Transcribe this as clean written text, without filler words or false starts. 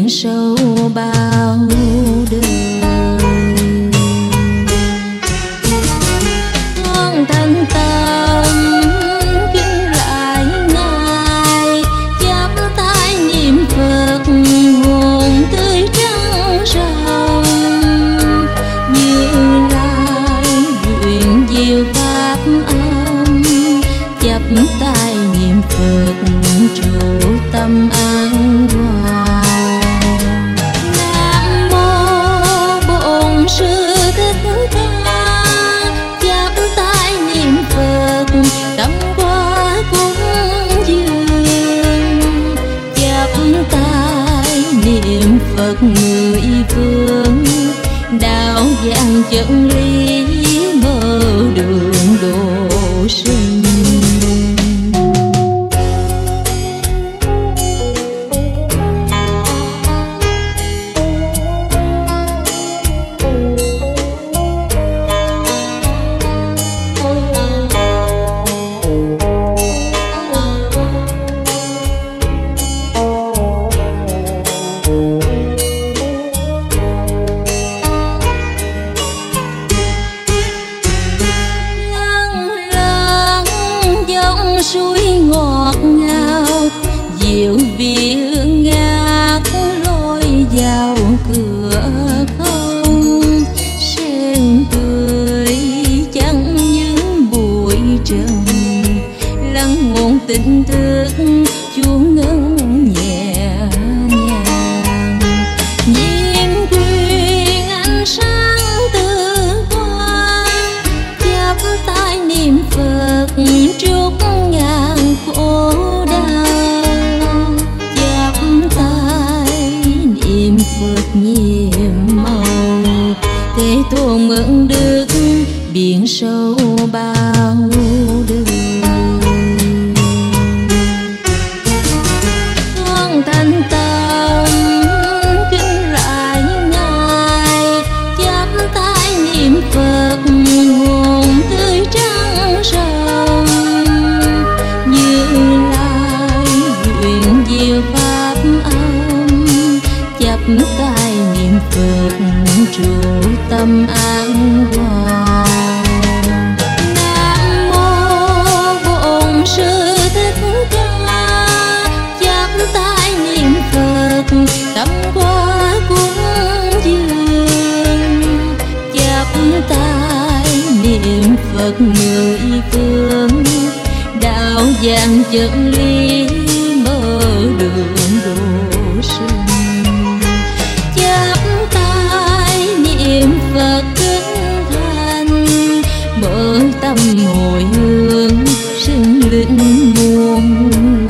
biển sâu bao đời. Con thành tâm kính lại Ngài, chắp tay niệm Phật nguồn tươi trắng ròng. Như Lai nguyện diệu pháp âm, chắp tay niệm Phật trụ tâm an hòa. Nam mô Bổn Sư Thích Ca, chắp tay niệm Phật tâm qua cúng dường. Chắp tay niệm Phật mười phương, đạo giảng chân lý mở đường độ sinh. Suối ngọt ngào diệu viếng ngát lối vào cửa không. Sen tươi chẳng những bụi trần, lắng ngôn tình thức Chúa ngân nhẹ nhàng. Nhiên quyền ánh sáng từ quang, chắp tay niệm Phật chúc ngàn khổ đau. Chắp tay niệm Phật nhiệm màu, Thế Tôn mượn đức biển sâu bao đời. Con thành tâm kính lại Ngài, chắp tay niệm Phật nguồn tươi trắng ròng. Như Lai nguyện diệu pháp âm, chắp tay niệm Phật trụ tâm an hòa. Nam mô Bổn Sư Thích Ca, chắp tay niệm Phật tâm qua cúng dường. Chắp tay niệm Phật mười phương, đạo giảng chân lý mở đường độ sinh. Chắp tay niệm Phật kính thành, mở tâm hồi hướng sinh linh muôn